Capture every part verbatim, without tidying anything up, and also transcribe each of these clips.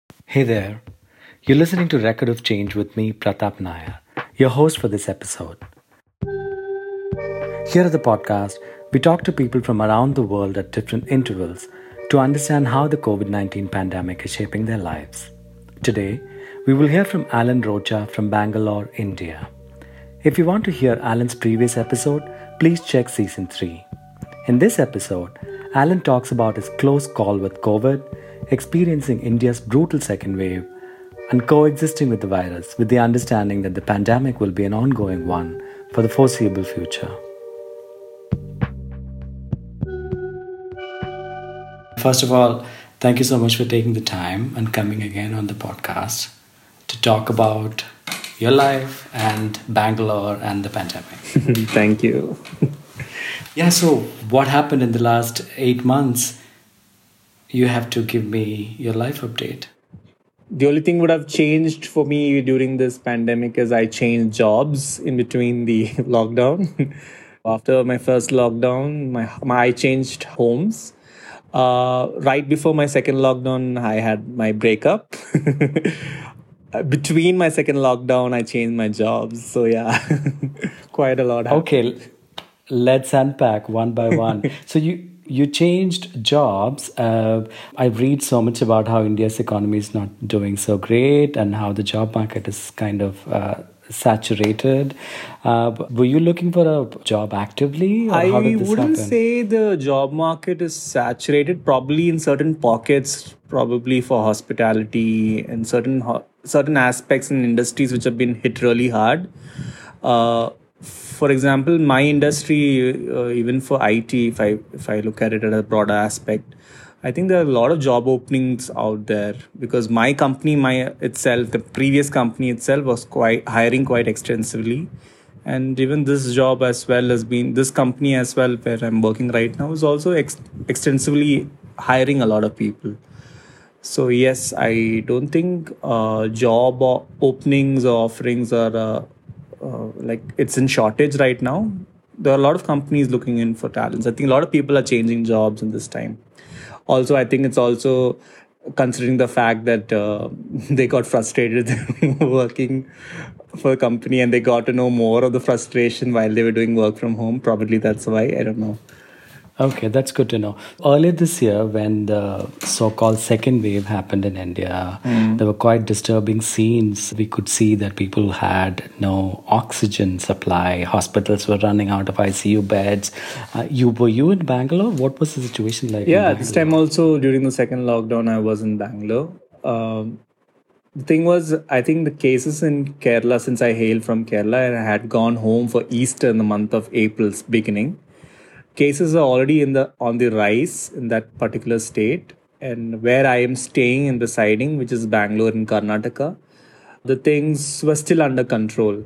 Hey there. You're listening to Record of Change with me, Pratap Nair, your host for this episode. Here at the podcast, we talk to people from around the world at different intervals to understand how the COVID nineteen pandemic is shaping their lives. Today, we will hear from Alan Rocha from Bangalore, India. If you want to hear Alan's previous episode, please check season three. In this episode, Alan talks about his close call with COVID, experiencing India's brutal second wave, and coexisting with the virus with the understanding that the pandemic will be an ongoing one for the foreseeable future. First of all, thank you so much for taking the time and coming again on the podcast to talk about your life and Bangalore and the pandemic. Thank you. Yeah, so what happened in the last eight months? You have to give me your life update. The only thing would have changed for me during this pandemic is I changed jobs in between the lockdown. After my first lockdown, my, my I changed homes. Uh, right before my second lockdown, I had my breakup. Between my second lockdown, I changed my jobs. So yeah, quite a lot happened. Okay, let's unpack one by one. So you you changed jobs. Uh, I read so much about how India's economy is not doing so great and how the job market is kind of uh, saturated. Uh, were you looking for a job actively? Or I how did this wouldn't happen? say the job market is saturated. Probably in certain pockets, probably for hospitality and certain ho- certain aspects in industries which have been hit really hard. Uh, for example, my industry, uh, even for I T, if I if I look at it at a broader aspect, I think there are a lot of job openings out there because my company, my itself, the previous company itself was quite hiring quite extensively. And even this job as well has been, this company as well where I'm working right now is also ex- extensively hiring a lot of people. So yes, I don't think uh, job o- openings or offerings are uh, uh, like it's in shortage right now. There are a lot of companies looking in for talents. I think a lot of people are changing jobs in this time. Also, I think it's also considering the fact that uh, they got frustrated working for a company and they got to know more of the frustration while they were doing work from home. Probably that's why. I don't know. Okay, that's good to know. Earlier this year, when the so-called second wave happened in India, mm. there were quite disturbing scenes. We could see that people had no oxygen supply. Hospitals were running out of I C U beds. Uh, you were you in Bangalore? What was the situation like? Yeah, this time also during the second lockdown, I was in Bangalore. Um, the thing was, I think the cases in Kerala, since I hail from Kerala, and I had gone home for Easter in the month of April's beginning. Cases are already in the on the rise in that particular state, and where I am staying and residing, which is Bangalore in Karnataka, the things were still under control.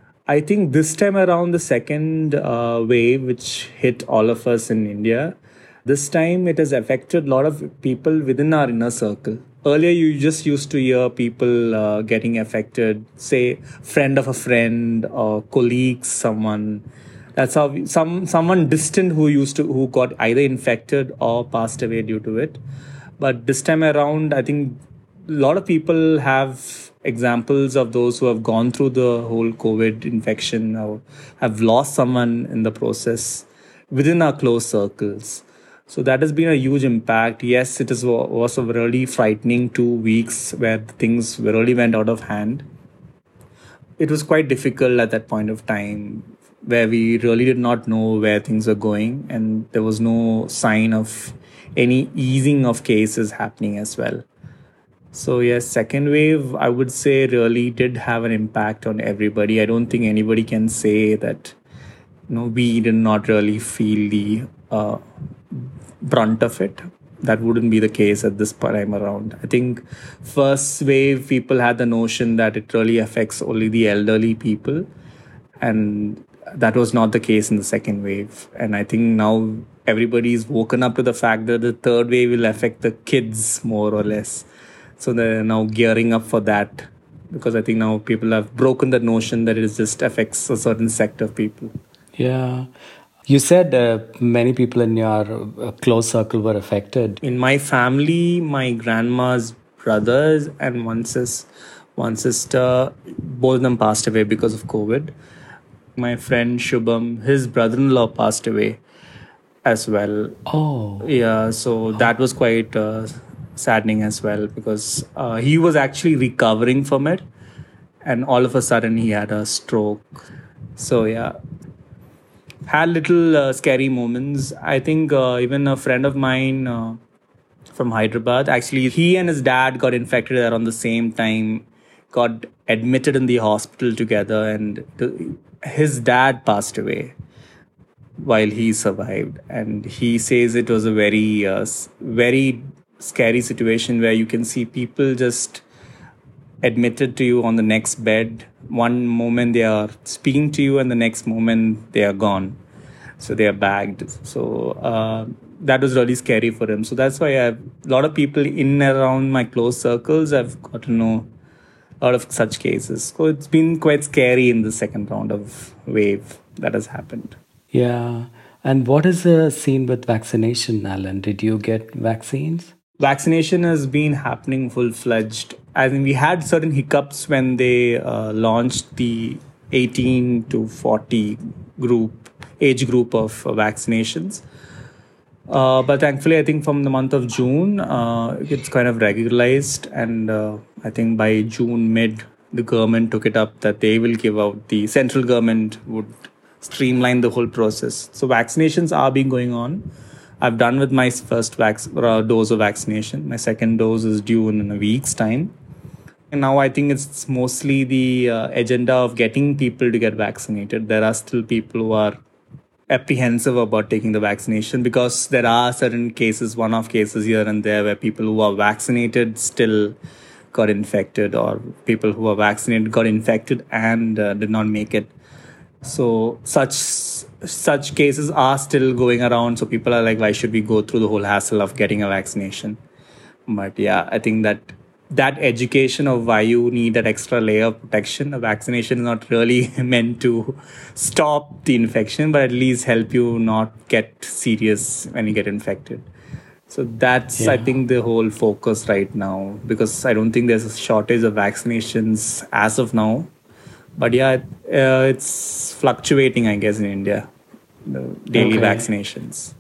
I think this time around, the second uh, wave, which hit all of us in India, this time it has affected a lot of people within our inner circle. Earlier, you just used to hear people uh, getting affected, say, friend of a friend or colleagues, someone. That's how we, some someone distant who used to who got either infected or passed away due to it. But this time around, I think a lot of people have examples of those who have gone through the whole COVID infection or have lost someone in the process within our close circles. So that has been a huge impact. Yes, it is, was a really frightening two weeks where things really went out of hand. It was quite difficult at that point of time where we really did not know where things were going, and there was no sign of any easing of cases happening as well. So yes, second wave, I would say, really did have an impact on everybody. I don't think anybody can say that, you know, we did not really feel the uh, brunt of it. That wouldn't be the case at this time around. I think first wave, people had the notion that it really affects only the elderly people, and that was not the case in the second wave. And I think now everybody's woken up to the fact that the third wave will affect the kids more or less. So they're now gearing up for that, because I think now people have broken the notion that it just affects a certain sector of people. Yeah. You said uh, many people in your uh, close circle were affected. In my family, my grandma's brothers and one sis, one sister. Both of them passed away because of COVID. My friend Shubham, his brother-in-law passed away as well. Oh, Yeah, so that was quite uh, saddening as well because uh, he was actually recovering from it, and all of a sudden he had a stroke. So yeah, had little uh, scary moments. I think uh, even a friend of mine uh, from Hyderabad, actually, he and his dad got infected around the same time, got admitted in the hospital together, and th- his dad passed away while he survived. And he says it was a very, uh, s- very scary situation where you can see people just admitted to you on the next bed. One moment they are speaking to you, and the next moment they are gone. So they are bagged. So uh, that was really scary for him. So that's why I've, a lot of people in and around my close circles, I've got to know a lot of such cases. So it's been quite scary in the second round of wave that has happened. yeah. And what is the scene with vaccination, Alan? Did you get vaccines? Vaccination has been happening full fledged. I think we had certain hiccups when they uh, launched the eighteen to forty group age group of uh, vaccinations. Uh, but thankfully, I think from the month of June, uh, it's kind of regularized, and uh, I think by June mid, the government took it up that they will give out the central government would streamline the whole process. So vaccinations are being going on. I've done with my first vac- uh, dose of vaccination. My second dose is due in a week's time. And now I think it's mostly the uh, agenda of getting people to get vaccinated. There are still people who are apprehensive about taking the vaccination because there are certain cases, one-off cases here and there where people who are vaccinated still got infected, or people who are vaccinated got infected and uh, did not make it. So such such cases are still going around. So people are like, why should we go through the whole hassle of getting a vaccination? But yeah, I think that that education of why you need that extra layer of protection, a vaccination is not really meant to stop the infection, but at least help you not get serious when you get infected. So that's, I Yeah. think, the whole focus right now, because I don't think there's a shortage of vaccinations as of now. But yeah, uh, it's fluctuating, I guess, in India, the daily Okay. vaccinations.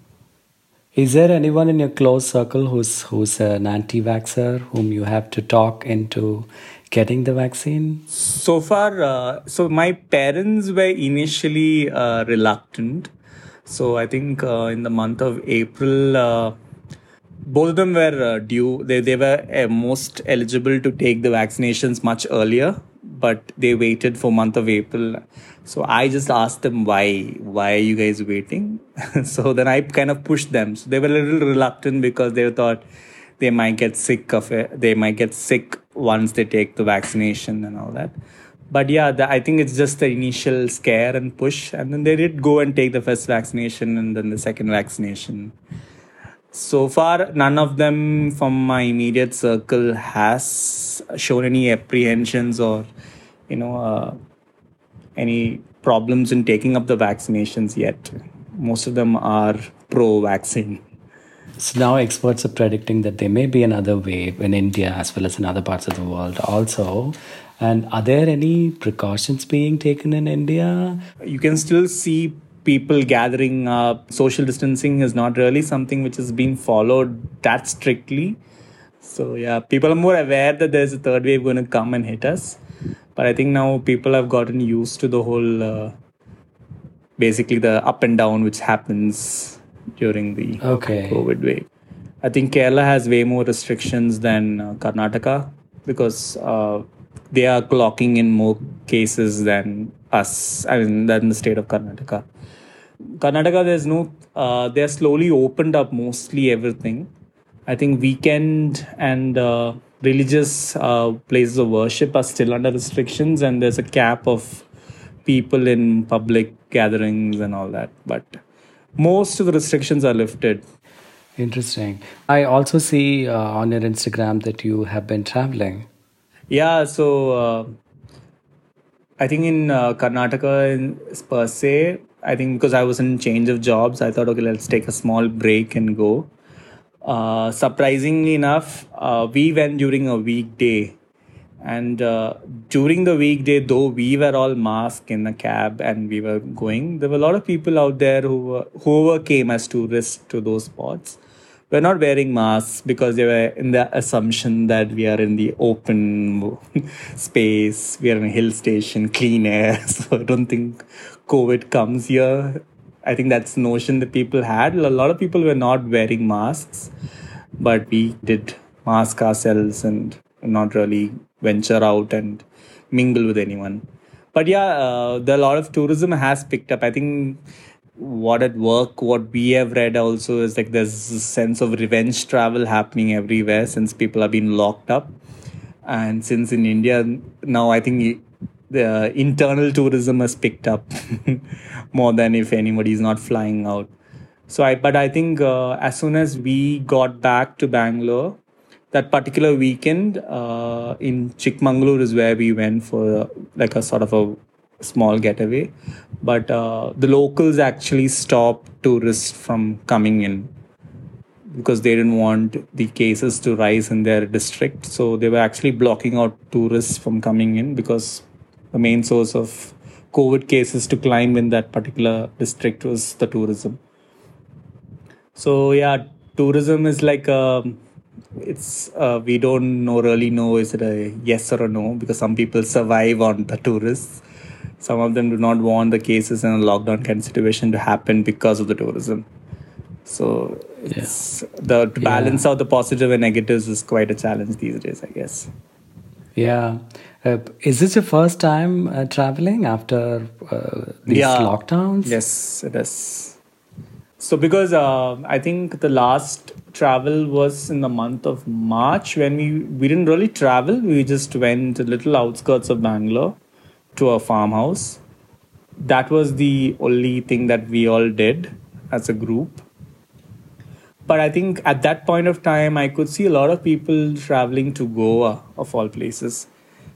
Is there anyone in your close circle who's who's an anti-vaxxer whom you have to talk into getting the vaccine? So far, uh, so my parents were initially uh, reluctant. So I think uh, in the month of April, uh, both of them were uh, due. They they were uh, most eligible to take the vaccinations much earlier, but they waited for month of April. So I just asked them why. Why are you guys waiting? So then I kind of pushed them. So they were a little reluctant because they thought they might get sick of it. They might get sick once they take the vaccination and all that. But yeah, the, I think it's just the initial scare and push, and then they did go and take the first vaccination and then the second vaccination. So far, none of them from my immediate circle has shown any apprehensions or, you know, uh, any problems in taking up the vaccinations yet. Most of them are pro-vaccine. So now experts are predicting that there may be another wave in India as well as in other parts of the world also. And are there any precautions being taken in India? You can still see people gathering up. Social distancing is not really something which has been followed that strictly. So yeah, people are more aware that there's a third wave going to come and hit us. But I think now people have gotten used to the whole, uh, basically the up and down which happens during the Okay. COVID wave. I think Kerala has way more restrictions than uh, Karnataka because uh, they are clocking in more cases than us, I mean, than the state of Karnataka. Karnataka, there's no, uh, they're slowly opened up mostly everything. I think weekend and uh, religious uh, places of worship are still under restrictions, and there's a cap of people in public gatherings and all that. But most of the restrictions are lifted. Interesting. I also see uh, on your Instagram that you have been traveling. Yeah, so uh, I think in uh, Karnataka in, per se, I think because I was in change of jobs, I thought, okay, let's take a small break and go. Uh, surprisingly enough, uh, we went during a weekday. And uh, during the weekday, though we were all masked in a cab and we were going, there were a lot of people out there who were, whoever came as tourists to those spots were not wearing masks because they were in the assumption that we are in the open space, we are in a hill station, clean air. So I don't think COVID comes here. I think that's the notion that people had. A lot of people were not wearing masks, but we did mask ourselves and not really venture out and mingle with anyone. But yeah, uh, the, a lot of tourism has picked up. I think what at work, what we have read also is like there's a sense of revenge travel happening everywhere since people have been locked up. And since in India now, I think the internal tourism has picked up more than if anybody is not flying out. So I, but I think uh, as soon as we got back to Bangalore, that particular weekend uh, in Chikmagalur is where we went for uh, like a sort of a small getaway. But uh, the locals actually stopped tourists from coming in because they didn't want the cases to rise in their district. So they were actually blocking out tourists from coming in because the main source of COVID cases to climb in that particular district was the tourism. So yeah, tourism is like a, it's uh, we don't know really know is it a yes or a no, because some people survive on the tourists. Some of them do not want the cases in a lockdown kind of situation to happen because of the tourism. So it's yeah. the to balance yeah. out the positive and negatives is quite a challenge these days, I guess. Yeah. Uh, is this your first time uh, traveling after uh, these yeah. lockdowns? Yes, it is. So because uh, I think the last travel was in the month of March when we, we didn't really travel. We just went to little outskirts of Bangalore to a farmhouse. That was the only thing that we all did as a group. But I think at that point of time, I could see a lot of people traveling to Goa, of all places.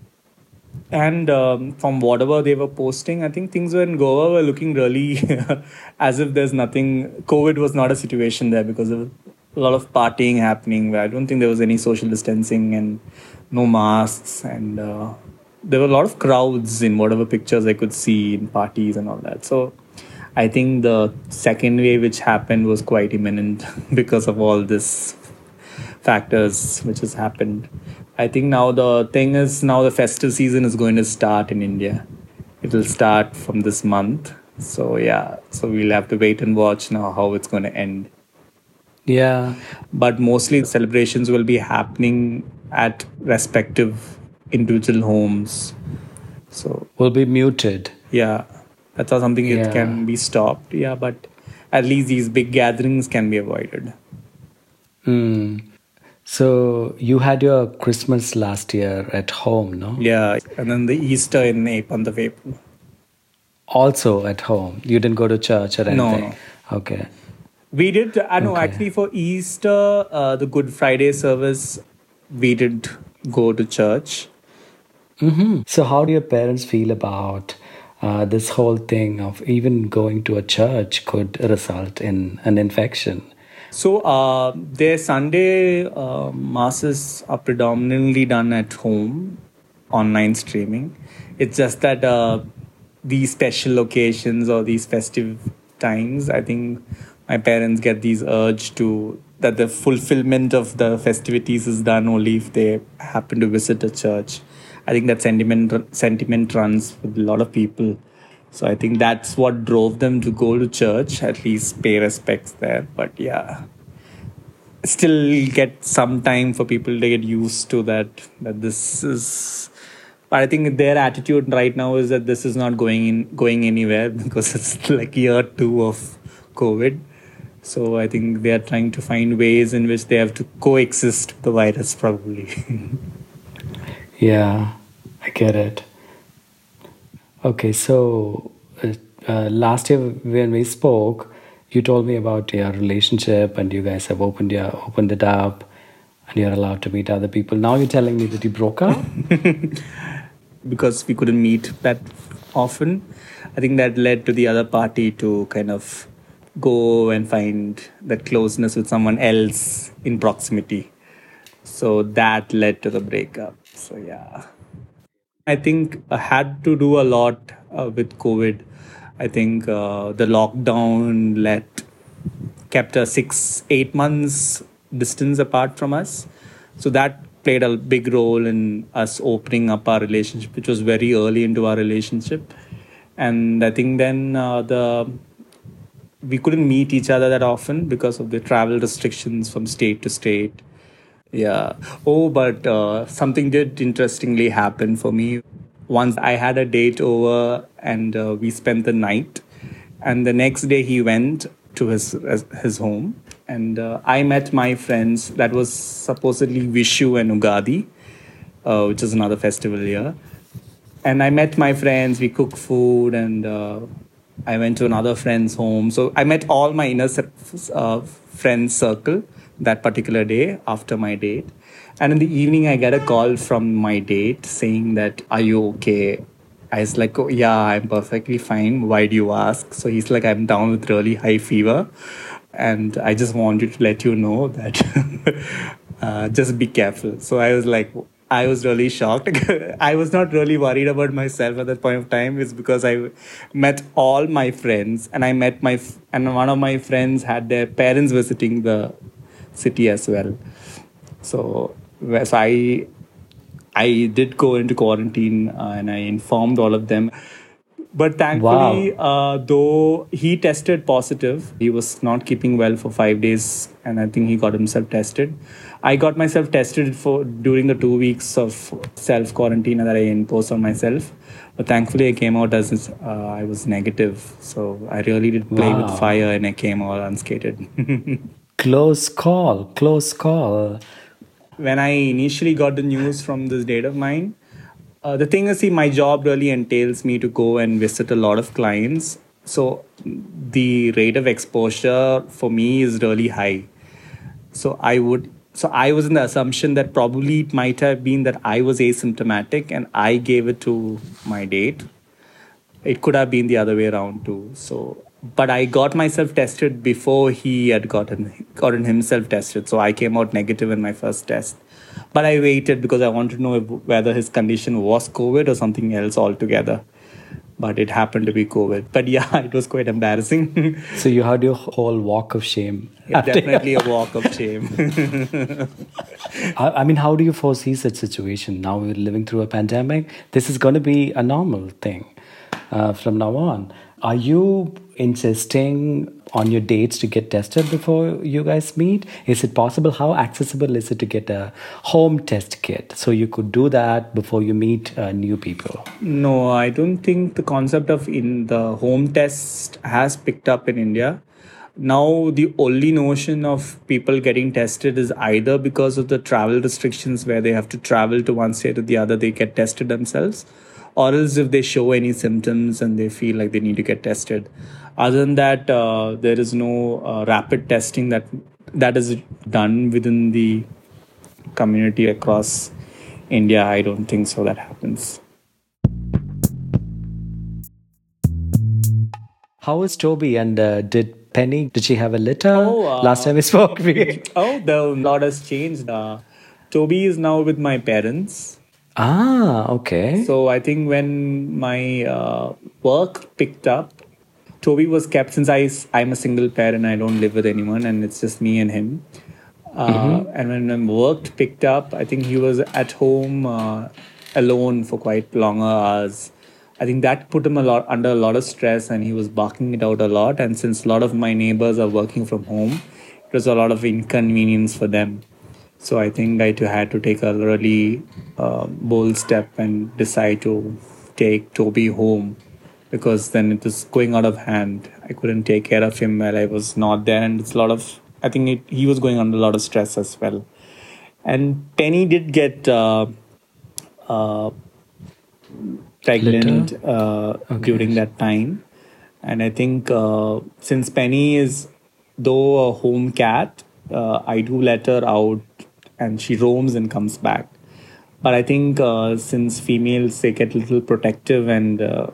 And um, from whatever they were posting, I think things were in Goa were looking really as if there's nothing. COVID was not a situation there because of a lot of partying happening where I don't think there was any social distancing and no masks. And uh, there were a lot of crowds in whatever pictures I could see in parties and all that. So I think the second wave which happened was quite imminent because of all this factors which has happened. I think now the thing is now the festive season is going to start in India. It will start from this month. So yeah, so we'll have to wait and watch now how it's going to end. Yeah. But mostly celebrations will be happening at respective individual homes. So will be muted. Yeah. That's how something yeah. it can be stopped. Yeah, but at least these big gatherings can be avoided. Hmm. So you had your Christmas last year at home, no? Yeah, and then the Easter in month of April. Also at home? You didn't go to church or anything? No, no. Okay. We did, I know, okay. actually for Easter, uh, the Good Friday service, we did go to church. Mm-hmm. So how do your parents feel about uh, this whole thing of even going to a church could result in an infection? So uh, their Sunday uh, masses are predominantly done at home, online streaming. It's just that uh, these special occasions or these festive times, I think my parents get these urge to, that the fulfillment of the festivities is done only if they happen to visit a church. I think that sentiment, sentiment runs with a lot of people. So I think that's what drove them to go to church, at least pay respects there. But yeah, still get some time for people to get used to that, that this is... But I think their attitude right now is that this is not going in, going anywhere because it's like year two of COVID. So I think they are trying to find ways in which they have to coexist with the virus probably. Yeah, I get it. Okay, so uh, uh, last year when we spoke, you told me about your relationship and you guys have opened your opened it up and you're allowed to meet other people. Now you're telling me that you broke up? Because we couldn't meet that often. I think that led to the other party to kind of go and find that closeness with someone else in proximity. So that led to the breakup. So yeah, I think I had to do a lot uh, with COVID. I think uh, the lockdown let kept a six eight months distance apart from us, so that played a big role in us opening up our relationship, which was very early into our relationship. And I think then uh, the we couldn't meet each other that often because of the travel restrictions from state to state. Yeah. Oh, but uh, something did interestingly happen for me. Once I had a date over and uh, we spent the night, and the next day he went to his his home, and uh, I met my friends. That was supposedly Vishu and Ugadi, uh, which is another festival here. And I met my friends. We cooked food, and uh, I went to another friend's home. So I met all my inner uh, friends circle that particular day after my date. And in the evening, I get a call from my date saying that, "Are you okay?" I was like, "Oh, yeah, I'm perfectly fine. Why do you ask?" So he's like, "I'm down with really high fever. And I just wanted to let you know that uh, just be careful." So I was like, I was really shocked. I was not really worried about myself at that point of time. It's because I met all my friends, and I met my, f- and one of my friends had their parents visiting the city as well. So, so I I did go into quarantine uh, and I informed all of them. But thankfully, Wow. uh, though he tested positive, he was not keeping well for five days, and I think he got himself tested. I got myself tested for during the two weeks of self quarantine that I imposed on myself. But thankfully, I came out as uh, I was negative. So I really did play with Wow. fire, and I came all unscathed. Close call. Close call. When I initially got the news from this date of mine, uh, the thing is, see, my job really entails me to go and visit a lot of clients. So the rate of exposure for me is really high. So I would, so I was in the assumption that probably it might have been that I was asymptomatic and I gave it to my date. It could have been the other way around too. So, but I got myself tested before he had gotten gotten himself tested. So I came out negative in my first test. But I waited because I wanted to know if, whether his condition was COVID or something else altogether. But it happened to be COVID. But yeah, it was quite embarrassing. So you had your whole walk of shame. after- Definitely a walk of shame. I, I mean, how do you foresee such situation? Now we're living through a pandemic. This is going to be a normal thing uh, from now on. Are you insisting on your dates to get tested before you guys meet? Is it possible? How accessible is it to get a home test kit so you could do that before you meet uh, new people? No, I don't think the concept of in the home test has picked up in India. Now, the only notion of people getting tested is either because of the travel restrictions where they have to travel to one state or the other, they get tested themselves, or else if they show any symptoms and they feel like they need to get tested. Other than that, uh, there is no uh, rapid testing that that is done within the community across India. I don't think so that happens. How is Toby and uh, did Penny, did she have a litter? Oh, uh, Last time we spoke. we- Oh, the lot has changed. Uh, Toby is now with my parents. ah, okay. So I think when my uh, work picked up, Toby was kept since I, I'm a single parent, I don't live with anyone, and it's just me and him. Uh, And when my work picked up, I think he was at home uh, alone for quite longer hours. I think that put him a lot under a lot of stress, and he was barking it out a lot. And since a lot of my neighbors are working from home, it was a lot of inconvenience for them. So I think I too had to take a really uh, bold step and decide to take Toby home, because then it was going out of hand. I couldn't take care of him while I was not there, and it's a lot of. I think it, he was going under a lot of stress as well. And Penny did get uh, uh, pregnant uh, during that time, and I think uh, since Penny is though a home cat, uh, I do let her out and she roams and comes back. But I think uh, since females, they get a little protective and uh,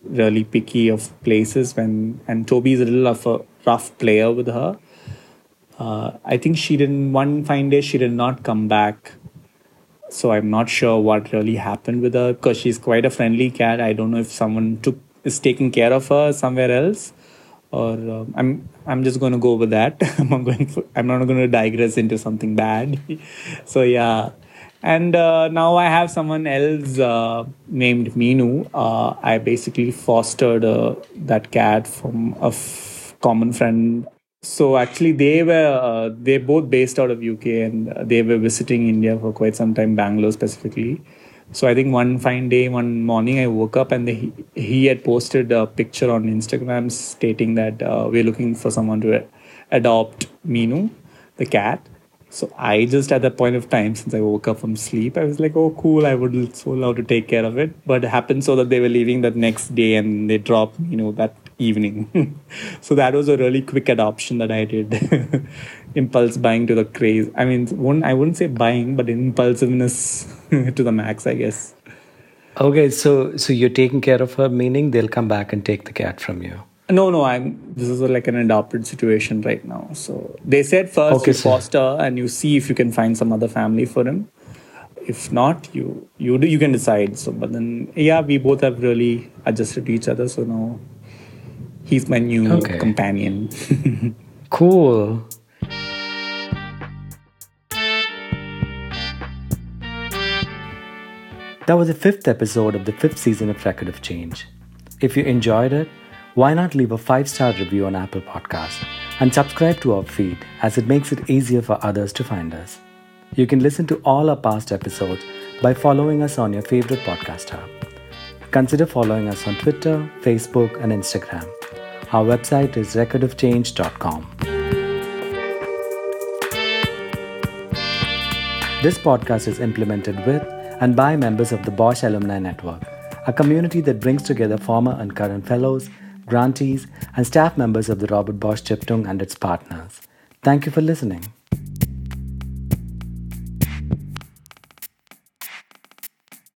really picky of places when, and Toby is a little of a rough player with her. Uh, I think she didn't, one fine day, she did not come back. So I'm not sure what really happened with her because she's quite a friendly cat. I don't know if someone took is taking care of her somewhere else, or uh, I'm I'm just going to go with that. I'm not going for, I'm not going to digress into something bad. So yeah, and uh, now I have someone else uh, named Meenu. Uh, I basically fostered uh, that cat from a f- common friend. So actually, they were uh, they both based out of U K, and uh, they were visiting India for quite some time, Bangalore specifically. So I think one fine day, one morning, I woke up and they, he had posted a picture on Instagram stating that uh, we're looking for someone to adopt Meenu, the cat. So I just at that point of time, since I woke up from sleep, I was like, oh, cool, I would so love to take care of it. But it happened so that they were leaving that next day and they dropped, you know, that evening. So that was a really quick adoption that I did. Impulse buying to the craze. I mean, one I wouldn't say buying, but impulsiveness to the max, I guess. Okay, so so you're taking care of her, meaning they'll come back and take the cat from you. No, no, I'm. This is like an adopted situation right now. So they said first Okay, you so foster and you see if you can find some other family for him. If not, you you do you can decide. So, but then yeah, we both have really adjusted to each other. So now he's my new okay, companion. cool. That was the fifth episode of the fifth season of Record of Change. If you enjoyed it, why not leave a five-star review on Apple Podcasts and subscribe to our feed, as it makes it easier for others to find us. You can listen to all our past episodes by following us on your favorite podcast app. Consider following us on Twitter, Facebook, and Instagram. Our website is record of change dot com. This podcast is implemented with and by members of the Bosch Alumni Network, a community that brings together former and current fellows, grantees, and staff members of the Robert Bosch Stiftung and its partners. Thank you for listening.